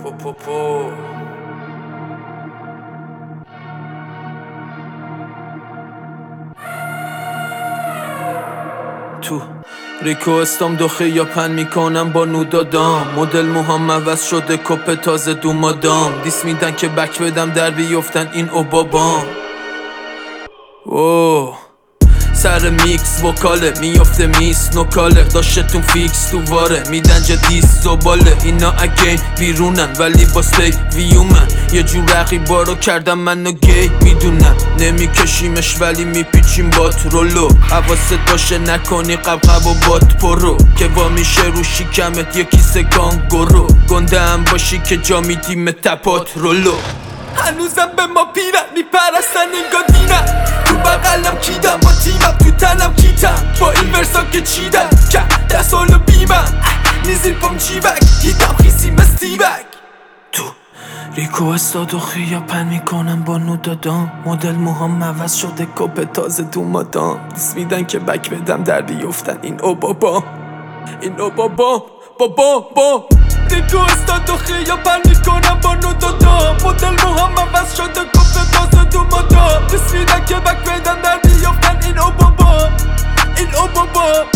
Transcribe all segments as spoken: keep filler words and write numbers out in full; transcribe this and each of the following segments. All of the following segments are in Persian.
پو پو پو تو ریکو استام دوخه یا پن میکنم با نودادام مدل موهام عوض شده کپ تازه دو مادام دیس میدن که بک بدم در بیفتن این اوبابام اوه سر میکس وکاله میافته میس نوکاله داشتتون فیکس تو واره میدن جدیس زباله اینا اگین بیرونن ولی با سی ویومن یه جور رقیبا رو کردم منو گی میدونن نمیکشیمش ولی میپیچیم بات رولو حواست باشه نکنی قبقب و بات پرو که وا میشه رو شیکمت یکی سگانگورو گنده هم باشی که جا میدیم تپات رولو هنوزم به ما پیرن میپرستن انگا دینن تو بقلم کیدم با تیمم تو تنم کیتم با این ورسا که چیدم که دست حالو بیمم نیزیر پام چیبک هیتم خیسی مستیبک تو ریکو استاد و خیاپن میکنم با نودادام مدل موهام عوض شده کپ تازه دو مادام دیس میدن که بک بدم در بیفتن این اوبابا این اوبابا بابا با ریکو استاد و خیاپن میکنم با نودادام مدل موهام عوض شده کپ تازه دو مادام دیس میدن که بک بدم در بیفتن این اوبابا این اوبابا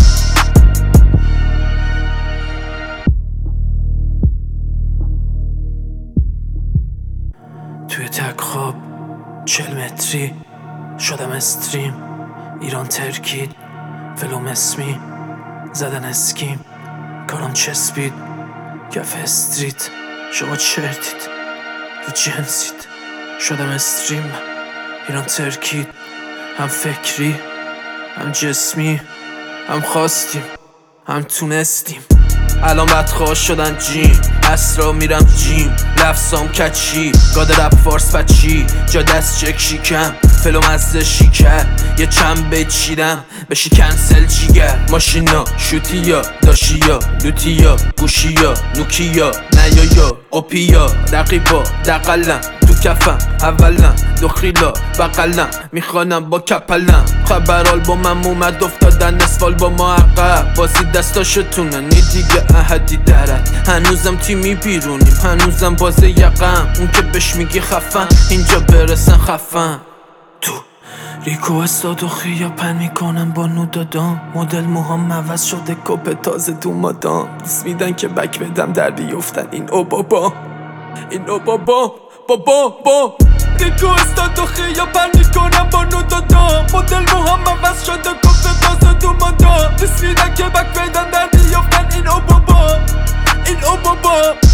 توی تک خواب چل متری شدم استریم ایران ترکید فلوم اسمی زدن اسکیم کارم چسبید کف استریت شما چرتید رو جنسید شدم استریم ایران ترکید هم فکری هم جسمی هم خواستیم هم تونستیم الان بدخواه شدن جیم اسرا میرم جیم لفظام کچی گاد رپ فارس بچی جا دست چک شیکم فلوم از شیکر یه چند بیت چیدم بشی کنسل جیگر ماشینا شوتیا داشیا لوتیا گوشیا نوکیا نیایا قپیا رقیبا دقلم تو کفم اولم دخیلا بقلم میخوانم با کپلم خبرال با من اومد افتادن اسفال با ما عقب بازی دستاشتونه نی دیگه احدی درد هنوزم تیمی بیرونیم هنوزم باز یقم اون که بهش میگی خفن اینجا برسن خفن تو ریکو استاد و خیاپن میکنم با نودادام مدل موهام عوض شده کپ تازه دو مادام دیس میدن که بک بدم در بیفتن این اوبابا این اوبابا بابا با ریکو استاد و خیاپن میکنم با نودادام مدل موهام عوض شده کپ تازه دو مادام دیس میدن که بک بدم در بیفتن این اوبابا این اوبابا